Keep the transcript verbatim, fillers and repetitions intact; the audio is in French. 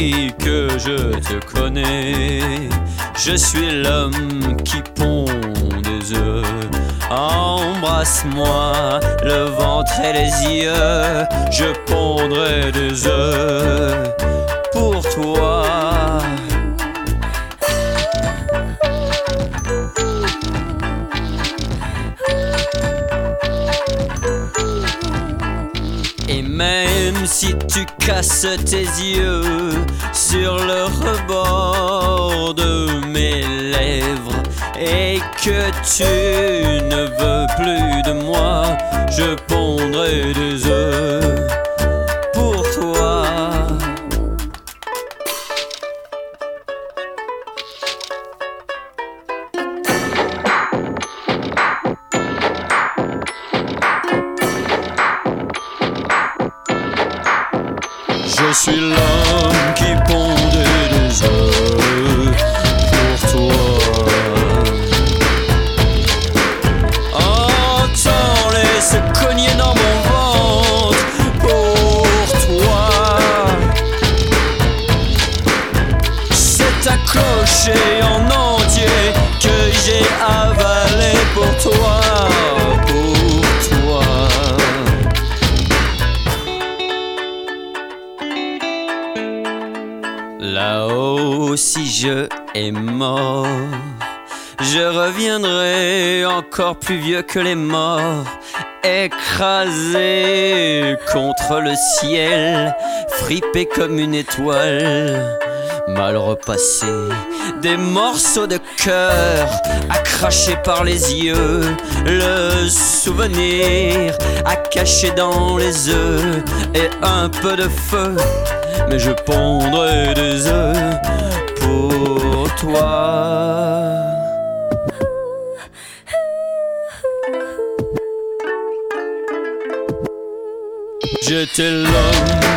depuis que je te connais, je suis l'homme qui pond des œufs. Embrasse-moi le ventre et les yeux, je pondrai des œufs pour toi. Et même si tu casses tes yeux sur le rebord de mes lèvres et que tu ne veux plus de moi, je pondrai des œufs pour toi. Je suis l'homme qui pondait des œufs pour toi. Entends-les se cogner dans mon ventre pour toi. C'est accroché en entier que j'ai avalé pour toi, pour toi. Là-haut, si je est mort, je reviendrai encore plus vieux que les morts, écrasé contre le ciel, fripé comme une étoile, mal repassé, des morceaux de cœur à cracher par les yeux, le souvenir à cacher dans les œufs et un peu de feu. Mais je pondrai des œufs pour toi. J'étais l'homme